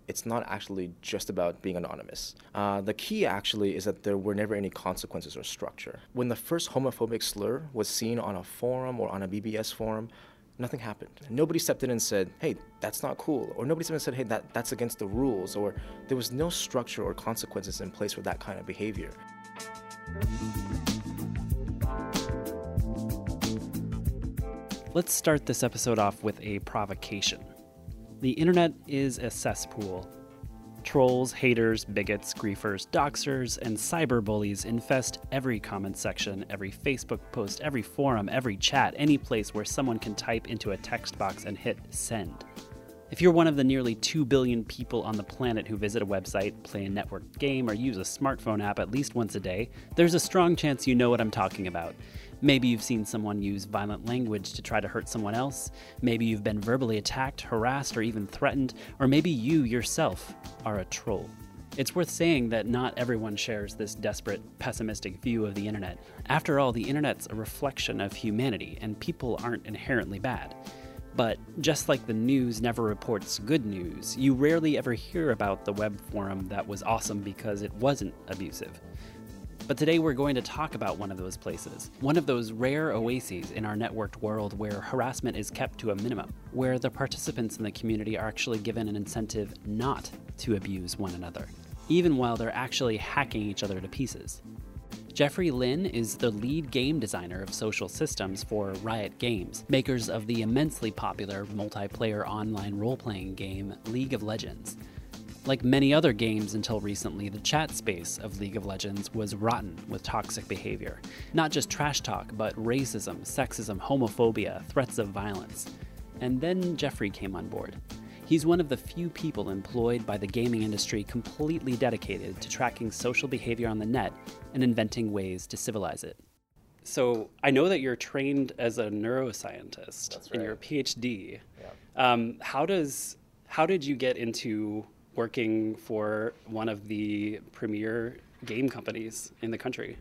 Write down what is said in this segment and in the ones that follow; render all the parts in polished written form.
it's not actually just about being anonymous. The key actually is that there were never any consequences or structure. When the first homophobic slur was seen on a forum or on a BBS forum, nothing happened. Nobody stepped in and said, hey, that's not cool. Or nobody stepped in and said, hey, that's against the rules. Or there was no structure or consequences in place for that kind of behavior. Let's start this episode off with a provocation. The internet is a cesspool. Trolls, haters, bigots, griefers, doxers, and cyberbullies infest every comment section, every Facebook post, every forum, every chat, any place where someone can type into a text box and hit send. If you're one of the nearly 2 billion people on the planet who visit a website, play a networked game, or use a smartphone app at least once a day, there's a strong chance you know what I'm talking about. Maybe you've seen someone use violent language to try to hurt someone else. Maybe you've been verbally attacked, harassed, or even threatened. Or maybe you yourself are a troll. It's worth saying that not everyone shares this desperate, pessimistic view of the internet. After all, the internet's a reflection of humanity, and people aren't inherently bad. But just like the news never reports good news, you rarely ever hear about the web forum that was awesome because it wasn't abusive. But today we're going to talk about one of those places, one of those rare oases in our networked world where harassment is kept to a minimum, where the participants in the community are actually given an incentive not to abuse one another, even while they're actually hacking each other to pieces. Jeffrey Lin is the lead game designer of social systems for Riot Games, makers of the immensely popular multiplayer online role-playing game League of Legends. Like many other games until recently, the chat space of League of Legends was rotten with toxic behavior. Not just trash talk, but racism, sexism, homophobia, threats of violence. And then Jeffrey came on board. He's one of the few people employed by the gaming industry completely dedicated to tracking social behavior on the net and inventing ways to civilize it. So I know that you're trained as a neuroscientist. That's right. And you're a PhD. Yeah. How did you get into working for one of the premier game companies in the country?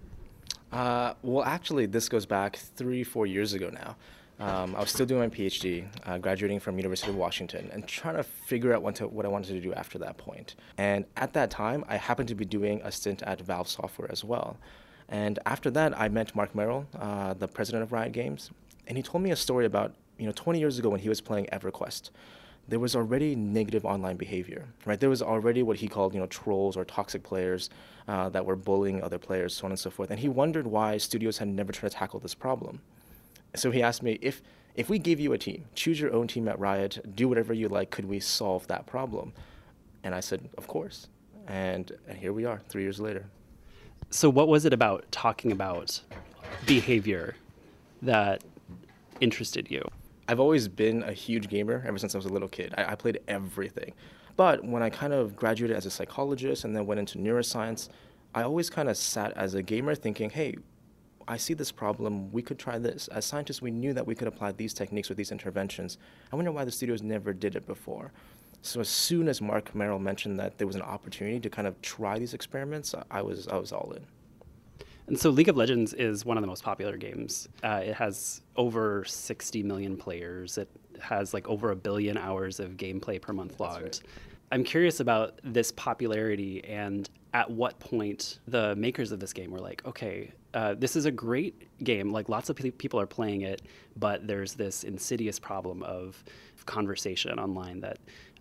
Well, actually, this goes back 3-4 years ago now. I was still doing my PhD, graduating from University of Washington, and trying to figure out what I wanted to do after that point. And at that time, I happened to be doing a stint at Valve Software as well. And after that, I met Mark Merrill, the president of Riot Games, and he told me a story about 20 years ago when he was playing EverQuest. There was already negative online behavior, right? There was already what he called, trolls or toxic players that were bullying other players, so on and so forth. And he wondered why studios had never tried to tackle this problem. So he asked me, if we gave you a team, choose your own team at Riot, do whatever you like, could we solve that problem? And I said, of course. And here we are, 3 years later. So what was it about talking about behavior that interested you? I've always been a huge gamer ever since I was a little kid. I played everything. But when I kind of graduated as a psychologist and then went into neuroscience, I always kind of sat as a gamer thinking, hey, I see this problem, we could try this. As scientists, we knew that we could apply these techniques or these interventions. I wonder why the studios never did it before. So as soon as Mark Merrill mentioned that there was an opportunity to kind of try these experiments, I was all in. And so League of Legends is one of the most popular games. It has over 60 million players. It has like over 1 billion hours of gameplay per month logged. That's right. I'm curious about this popularity and at what point the makers of this game were like, okay, this is a great game. Like lots of people are playing it, but there's this insidious problem of conversation online that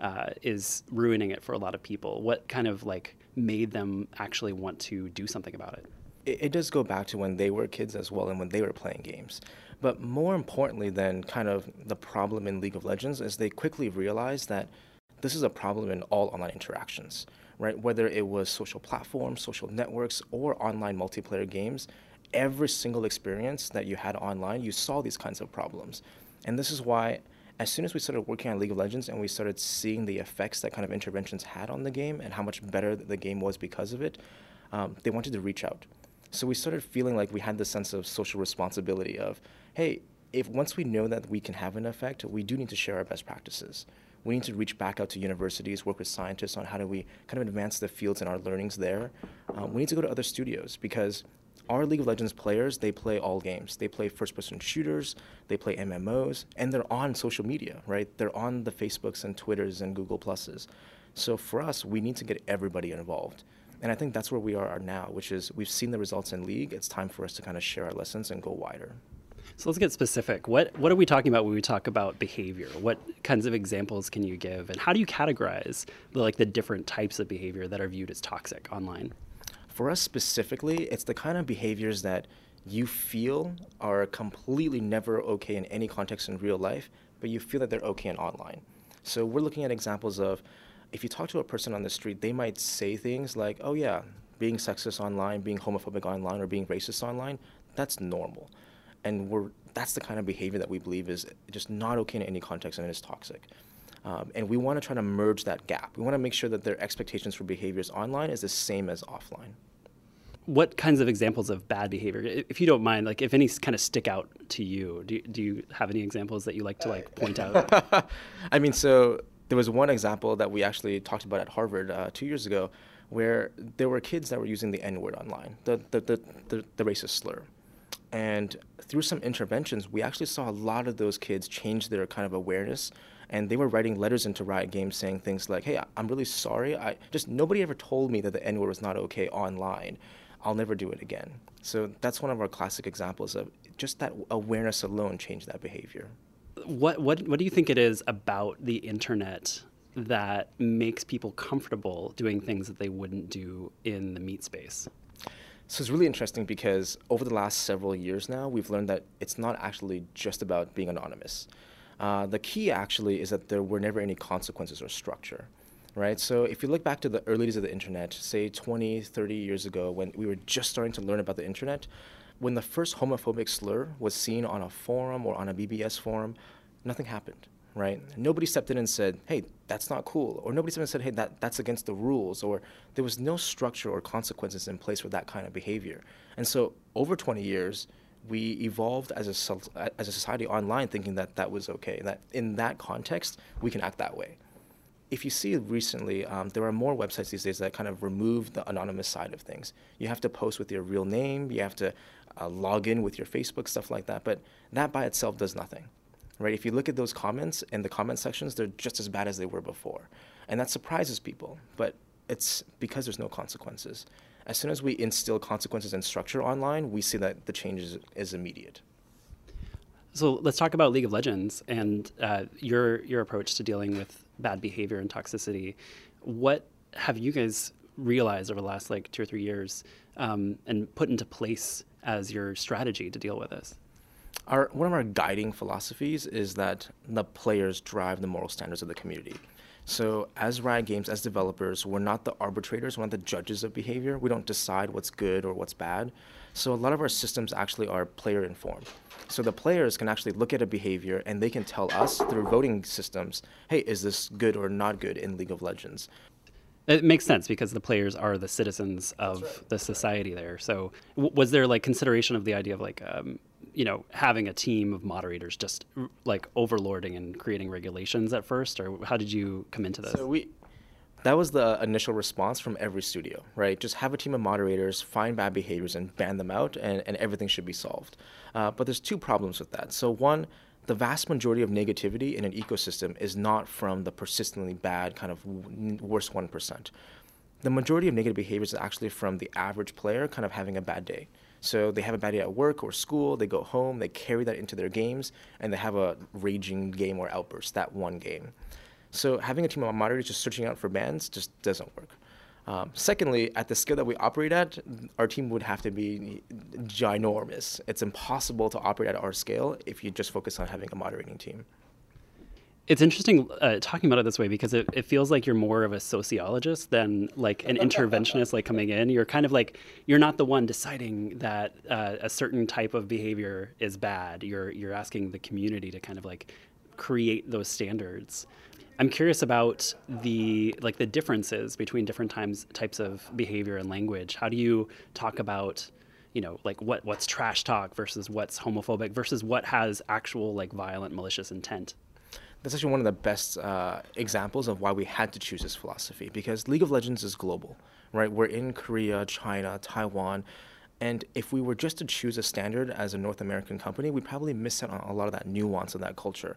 is ruining it for a lot of people. What kind of like made them actually want to do something about it? It does go back to when they were kids as well and when they were playing games. But more importantly than kind of the problem in League of Legends is they quickly realized that this is a problem in all online interactions, right? Whether it was social platforms, social networks, or online multiplayer games, every single experience that you had online, you saw these kinds of problems. And this is why as soon as we started working on League of Legends and we started seeing the effects that kind of interventions had on the game and how much better the game was because of it, they wanted to reach out. So we started feeling like we had this sense of social responsibility of, hey, if once we know that we can have an effect, we do need to share our best practices. We need to reach back out to universities, work with scientists on how do we kind of advance the fields and our learnings there. We need to go to other studios because our League of Legends players, they play all games. They play first-person shooters, they play MMOs, and they're on social media, right? They're on the Facebooks and Twitters and Google Pluses. So for us, we need to get everybody involved. And I think that's where we are now, which is we've seen the results in League. It's time for us to kind of share our lessons and go wider. So let's get specific. What are we talking about when we talk about behavior? What kinds of examples can you give, and how do you categorize the different types of behavior that are viewed as toxic online? For us specifically, it's the kind of behaviors that you feel are completely never okay in any context in real life, but you feel that they're okay in online. So we're looking at examples of, if you talk to a person on the street, they might say things like, oh yeah, being sexist online, being homophobic online, or being racist online, that's normal. And that's the kind of behavior that we believe is just not okay in any context and is toxic. And we want to try to merge that gap. We want to make sure that their expectations for behaviors online is the same as offline. What kinds of examples of bad behavior, if you don't mind, if any kind of stick out to you, do you have any examples that you like to point out? I mean, so there was one example that we actually talked about at Harvard 2 years ago, where there were kids that were using the N-word online, the racist slur. And through some interventions, we actually saw a lot of those kids change their kind of awareness, and they were writing letters into Riot Games saying things like, hey, I'm really sorry. Nobody ever told me that the N-word was not okay online. I'll never do it again. So that's one of our classic examples of just that awareness alone changed that behavior. What do you think it is about the internet that makes people comfortable doing things that they wouldn't do in the meat space? So it's really interesting because over the last several years now, we've learned that it's not actually just about being anonymous. The key actually is that there were never any consequences or structure, right? So if you look back to the early days of the internet, say 20, 30 years ago, when we were just starting to learn about the internet, when the first homophobic slur was seen on a forum or on a BBS forum, nothing happened, right? Nobody stepped in and said, hey, that's not cool. Or nobody stepped in and said, hey, that's against the rules. Or there was no structure or consequences in place for that kind of behavior. And so over 20 years, we evolved as a society online thinking that that was okay, that in that context, we can act that way. If you see recently, there are more websites these days that kind of remove the anonymous side of things. You have to post with your real name, you have to log in with your Facebook, stuff like that, but that by itself does nothing, right? If you look at those comments in the comment sections, they're just as bad as they were before. And that surprises people, but it's because there's no consequences. As soon as we instill consequences and structure online, we see that the change is immediate. So let's talk about League of Legends and your approach to dealing with bad behavior and toxicity. What have you guys realized over the last 2 or 3 years and put into place as your strategy to deal with this? One of our guiding philosophies is that the players drive the moral standards of the community. So as Riot Games, as developers, we're not the arbitrators, we're not the judges of behavior. We don't decide what's good or what's bad. So a lot of our systems actually are player informed. So the players can actually look at a behavior and they can tell us through voting systems, hey, is this good or not good in League of Legends? It makes sense because the players are the citizens of the society there. So was there consideration of the idea of having a team of moderators just overlording and creating regulations at first, or how did you come into this? So that was the initial response from every studio, right? Just have a team of moderators, find bad behaviors and ban them out, and everything should be solved. But there's two problems with that. So one, the vast majority of negativity in an ecosystem is not from the persistently bad kind of worst 1%. The majority of negative behaviors is actually from the average player kind of having a bad day. So they have a bad day at work or school, they go home, they carry that into their games, and they have a raging game or outburst, that one game. So having a team of moderators just searching out for bans just doesn't work. Secondly, at the scale that we operate at, our team would have to be ginormous. It's impossible to operate at our scale if you just focus on having a moderating team. It's interesting talking about it this way because it feels like you're more of a sociologist than an interventionist coming in. You're kind of you're not the one deciding that a certain type of behavior is bad. You're asking the community to kind of create those standards. I'm curious about the differences between different types of behavior and language. How do you talk about what's trash talk versus what's homophobic versus what has actual violent malicious intent? That's actually one of the best examples of why we had to choose this philosophy, because League of Legends is global, right? We're in Korea, China, Taiwan, and if we were just to choose a standard as a North American company, we'd probably miss out on a lot of that nuance of that culture.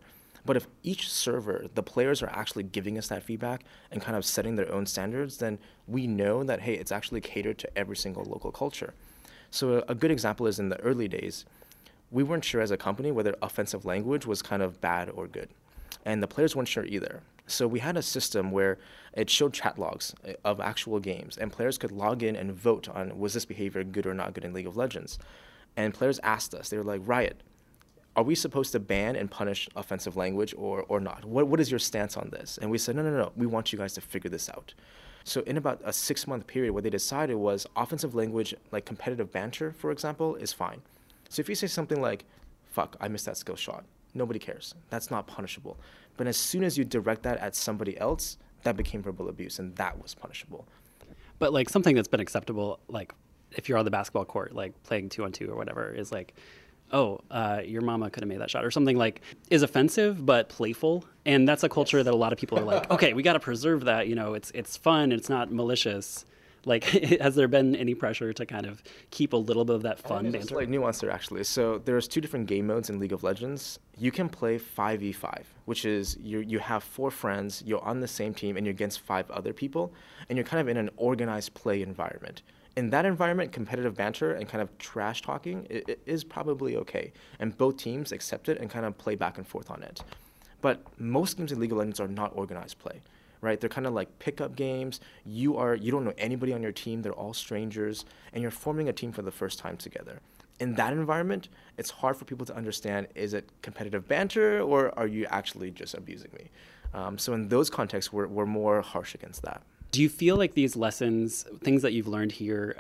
But if each server, the players are actually giving us that feedback and kind of setting their own standards, then we know that, hey, it's actually catered to every single local culture. So a good example is in the early days, we weren't sure as a company whether offensive language was kind of bad or good. And the players weren't sure either. So we had a system where it showed chat logs of actual games, and players could log in and vote on, was this behavior good or not good in League of Legends? And players asked us, they were like, Riot, are we supposed to ban and punish offensive language or not? What is your stance on this? And we said, no, we want you guys to figure this out. So in about a 6-month period, what they decided was offensive language, like competitive banter, for example, is fine. So if you say something like, fuck, I missed that skill shot, nobody cares. That's not punishable. But as soon as you direct that at somebody else, that became verbal abuse, and that was punishable. But like something that's been acceptable, like if you're on the basketball court, like playing 2-on-2 or whatever, is like, oh, your mama could have made that shot, or something like is offensive but playful. And that's a culture that a lot of people are like, okay, we got to preserve that. You know, it's fun. It's not malicious. Like, has there been any pressure to kind of keep a little bit of that fun banter? There's like nuance there, actually. So there's 2 different game modes in League of Legends. You can play 5v5, which is you have 4 friends, you're on the same team, and you're against 5 other people, and you're kind of in an organized play environment. In that environment, competitive banter and kind of trash talking it is probably okay, and both teams accept it and kind of play back and forth on it. But most games in League of Legends are not organized play. Right? They're kind of like pickup games. You don't know anybody on your team. They're all strangers, and you're forming a team for the first time together. In that environment, it's hard for people to understand, is it competitive banter or are you actually just abusing me? So in those contexts, we're more harsh against that. Do you feel like these lessons, things that you've learned here,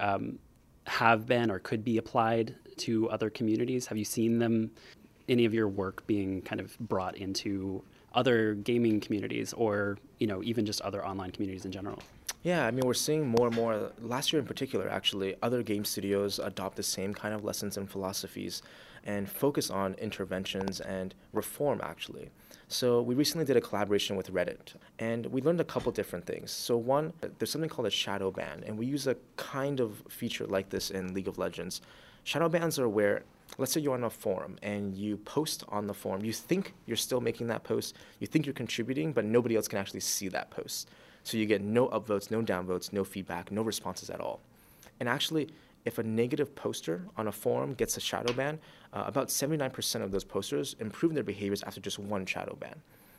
have been or could be applied to other communities? Have you seen them, any of your work being kind of brought into other gaming communities or, you know, even just other online communities in general? Yeah, I mean, we're seeing more and more, last year in particular, actually, other game studios adopt the same kind of lessons and philosophies and focus on interventions and reform, actually. So we recently did a collaboration with Reddit, and we learned a couple different things. So one, there's something called a shadow ban, and we use a kind of feature like this in League of Legends. Shadow bans are where, let's say you're on a forum and you post on the forum. You think you're still making that post. You think you're contributing, but nobody else can actually see that post. So you get no upvotes, no downvotes, no feedback, no responses at all. And actually, if a negative poster on a forum gets a shadow ban, about 79% of those posters improve their behaviors after just one shadow ban.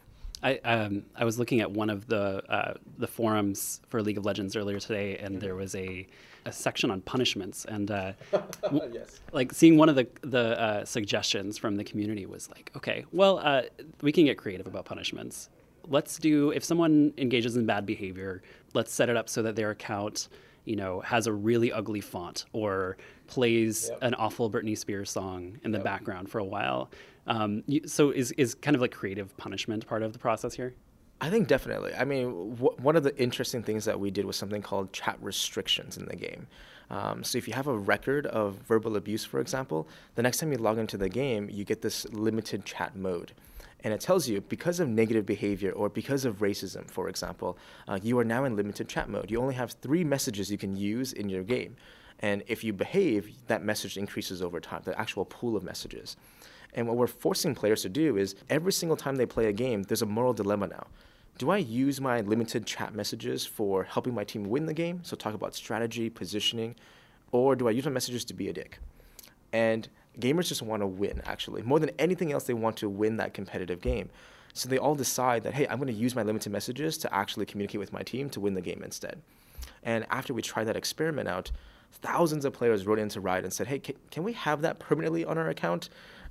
I was looking at one of the forums for League of Legends earlier today, and there was a section on punishments, and Yes. like seeing one of the suggestions from the community was like, okay, well, we can get creative about punishments. Let's do, if someone engages in bad behavior, let's set it up so that their account, you know, has a really ugly font or plays an awful Britney Spears song in the background for a while. So is kind of like creative punishment part of the process here? I think definitely. I mean, one of the interesting things that we did was something called chat restrictions in the game. So if you have a record of verbal abuse, for example, the next time you log into the game, you get this limited chat mode. And it tells you, because of negative behavior or because of racism, for example, you are now in limited chat mode. You only have 3 messages you can use in your game. And if you behave, that message increases over time, the actual pool of messages. And what we're forcing players to do is every single time they play a game, there's a moral dilemma now. Do I use my limited chat messages for helping my team win the game, so talk about strategy, positioning, or do I use my messages to be a dick? And gamers just want to win, actually. More than anything else, they want to win that competitive game. So they all decide that, hey, I'm going to use my limited messages to actually communicate with my team to win the game instead. And after we tried that experiment out, thousands of players wrote into Riot and said, hey, can we have that permanently on our account?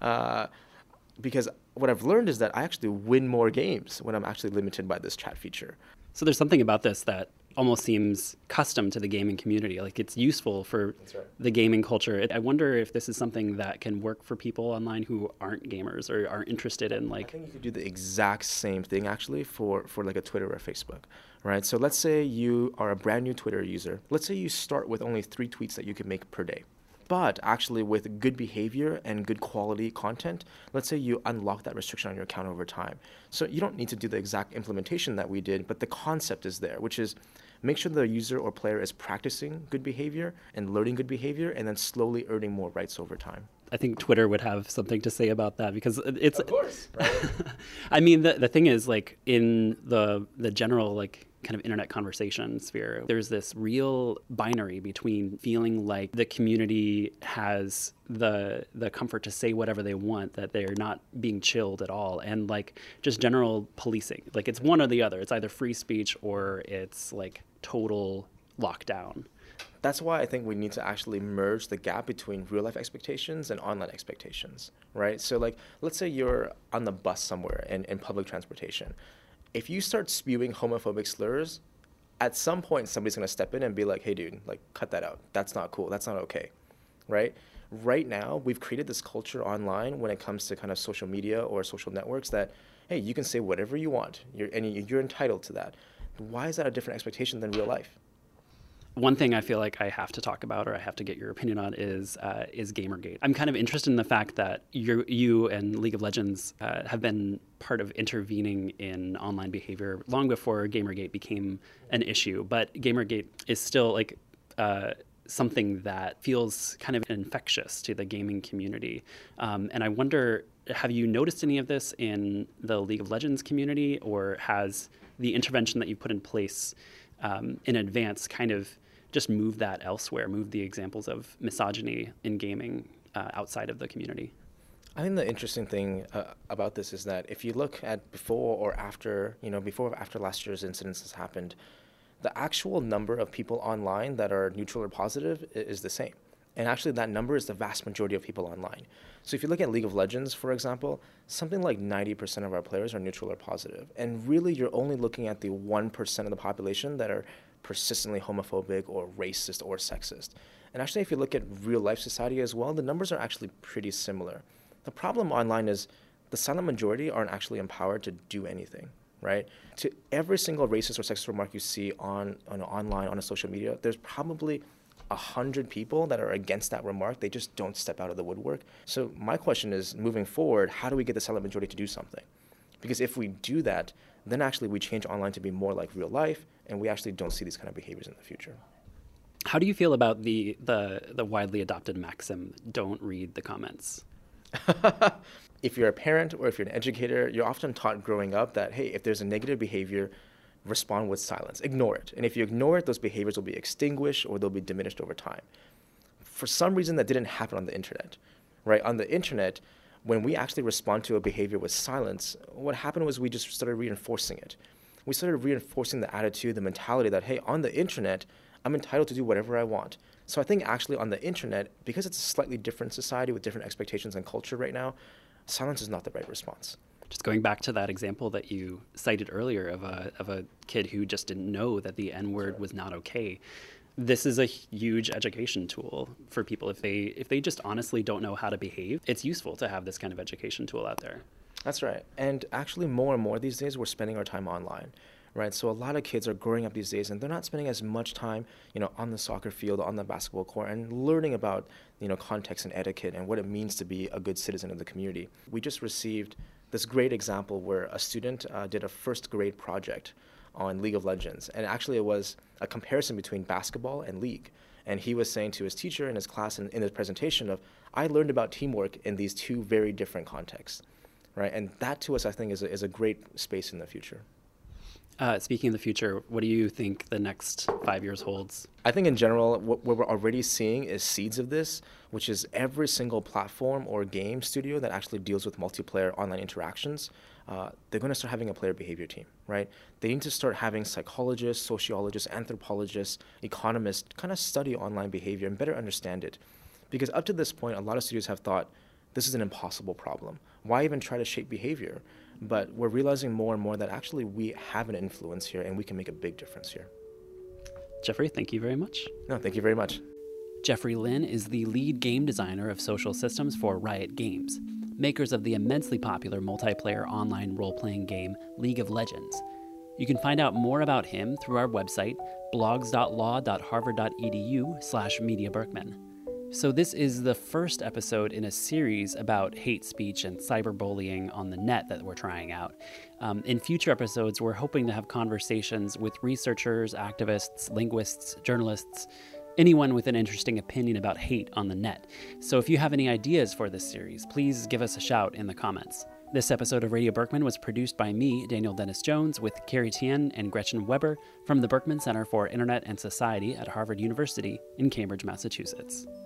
Because what I've learned is that I actually win more games when I'm actually limited by this chat feature. So there's something about this that almost seems custom to the gaming community. Like it's useful for the gaming culture. I wonder if this is something that can work for people online who aren't gamers or aren't interested in like... I think you could do the exact same thing actually for like a Twitter or Facebook, right? So let's say you are a brand new Twitter user. Let's say you start with only 3 tweets that you can make per day. But actually with good behavior and good quality content, let's say you unlock that restriction on your account over time. So you don't need to do the exact implementation that we did, but the concept is there, which is make sure the user or player is practicing good behavior and learning good behavior and then slowly earning more rights over time. I think Twitter would have something to say about that because it's. Of course, right? I mean, the thing is, like, in the general, like, kind of internet conversation sphere, there's this real binary between feeling like the community has the comfort to say whatever they want, that they're not being chilled at all, and like just general policing. Like, it's one or the other. It's either free speech or it's like total lockdown. That's why I think we need to actually merge the gap between real life expectations and online expectations, right? So like, let's say you're on the bus somewhere in public transportation. If you start spewing homophobic slurs, at some point somebody's gonna step in and be like, hey dude, like cut that out. That's not cool, that's not okay, right? Right now, we've created this culture online when it comes to kind of social media or social networks that, hey, you can say whatever you want, you're entitled to that. Why is that a different expectation than real life? One thing I feel like I have to talk about, or I have to get your opinion on, is Gamergate. I'm kind of interested in the fact that you and League of Legends have been part of intervening in online behavior long before Gamergate became an issue. But Gamergate is still like something that feels kind of infectious to the gaming community. And I wonder, have you noticed any of this in the League of Legends community, or has the intervention that you put in place in advance kind of just move that elsewhere, move the examples of misogyny in gaming outside of the community? I think the interesting thing about this is that if you look at before or after last year's incidents has happened, the actual number of people online that are neutral or positive is the same. And actually that number is the vast majority of people online. So if you look at League of Legends, for example, something like 90% of our players are neutral or positive. And really you're only looking at the 1% of the population that are persistently homophobic or racist or sexist. And actually if you look at real life society as well, the numbers are actually pretty similar. The problem online is the silent majority aren't actually empowered to do anything, right? To every single racist or sexist remark you see online, on a social media, there's probably 100 people that are against that remark. They just don't step out of the woodwork. So my question is, moving forward, how do we get the silent majority to do something? Because if we do that, then actually we change online to be more like real life, and we actually don't see these kind of behaviors in the future. How do you feel about the widely adopted maxim, don't read the comments? If you're a parent or if you're an educator, you're often taught growing up that, hey, if there's a negative behavior, respond with silence, ignore it. And if you ignore it, those behaviors will be extinguished or they'll be diminished over time. For some reason, that didn't happen on the internet, right? On the internet, when we actually respond to a behavior with silence, what happened was we just started reinforcing it. We started reinforcing the attitude, the mentality that, hey, on the internet, I'm entitled to do whatever I want. So I think actually on the internet, because it's a slightly different society with different expectations and culture right now, silence is not the right response. Just going back to that example that you cited earlier of a kid who just didn't know that the N-word was not okay. This is a huge education tool for people. If they just honestly don't know how to behave, it's useful to have this kind of education tool out there. That's right. And actually more and more these days, we're spending our time online, right? So a lot of kids are growing up these days and they're not spending as much time, on the soccer field, on the basketball court, and learning about, context and etiquette and what it means to be a good citizen of the community. We just received this great example where a student did a first grade project on League of Legends. And actually it was a comparison between basketball and League. And he was saying to his teacher in his class in his presentation of, I learned about teamwork in these two very different contexts, right? And that to us, I think, is a great space in the future. Speaking of the future, what do you think the next 5 years holds? I think in general, what we're already seeing is seeds of this, which is every single platform or game studio that actually deals with multiplayer online interactions, they're going to start having a player behavior team, right? They need to start having psychologists, sociologists, anthropologists, economists kind of study online behavior and better understand it. Because up to this point, a lot of studios have thought, this is an impossible problem. Why even try to shape behavior? But we're realizing more and more that actually we have an influence here and we can make a big difference here. Jeffrey, thank you very much. No, thank you very much. Jeffrey Lin is the lead game designer of social systems for Riot Games, makers of the immensely popular multiplayer online role-playing game League of Legends. You can find out more about him through our website, blogs.law.harvard.edu/mediaberkman. So this is the first episode in a series about hate speech and cyberbullying on the net that we're trying out. In future episodes, we're hoping to have conversations with researchers, activists, linguists, journalists, anyone with an interesting opinion about hate on the net. So if you have any ideas for this series, please give us a shout in the comments. This episode of Radio Berkman was produced by me, Daniel Dennis Jones, with Carrie Tien and Gretchen Weber from the Berkman Center for Internet and Society at Harvard University in Cambridge, Massachusetts.